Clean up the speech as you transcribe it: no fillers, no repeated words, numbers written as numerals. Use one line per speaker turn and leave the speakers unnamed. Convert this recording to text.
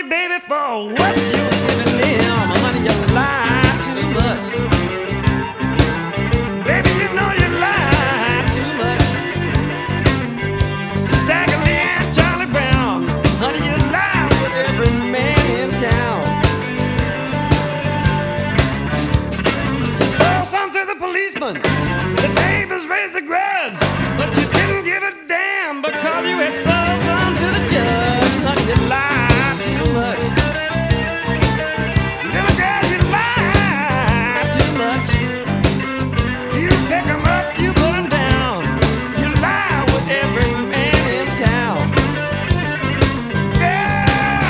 money, baby, for what you giving them. Honey, you lie too much. Baby, you know you lie too much. Stagger Lee and Charlie Brown. Honey, you lie with every man in town. You sold some to the policeman. The neighbors raised a grudge, but you didn't give a damn because you had some.